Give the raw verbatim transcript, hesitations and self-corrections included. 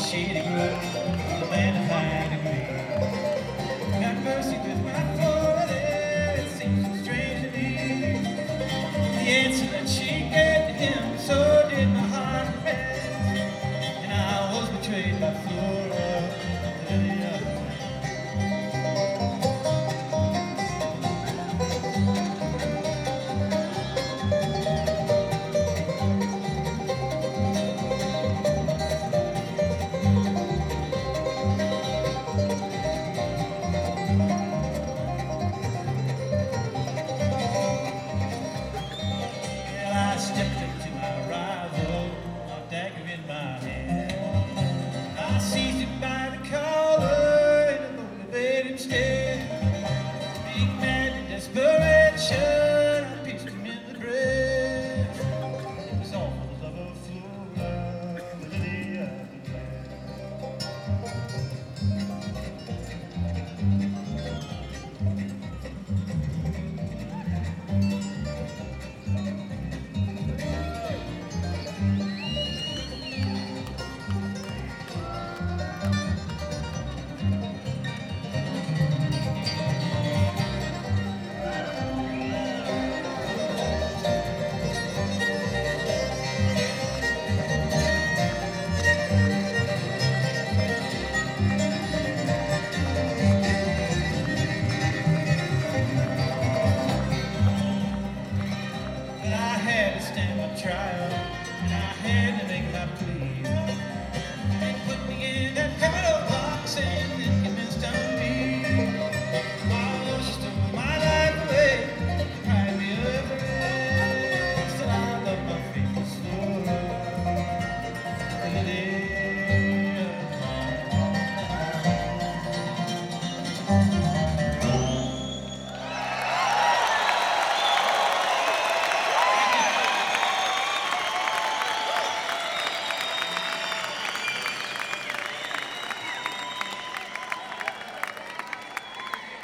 shady grove, the land of high degree. Got mercy with my forty, it seems so strange to me. The answer that she gave to him, so did my heart rest. And I was betrayed by Flora, the lily of the valley. Well, I stepped up to my rival, a dagger in my hand. I seized it by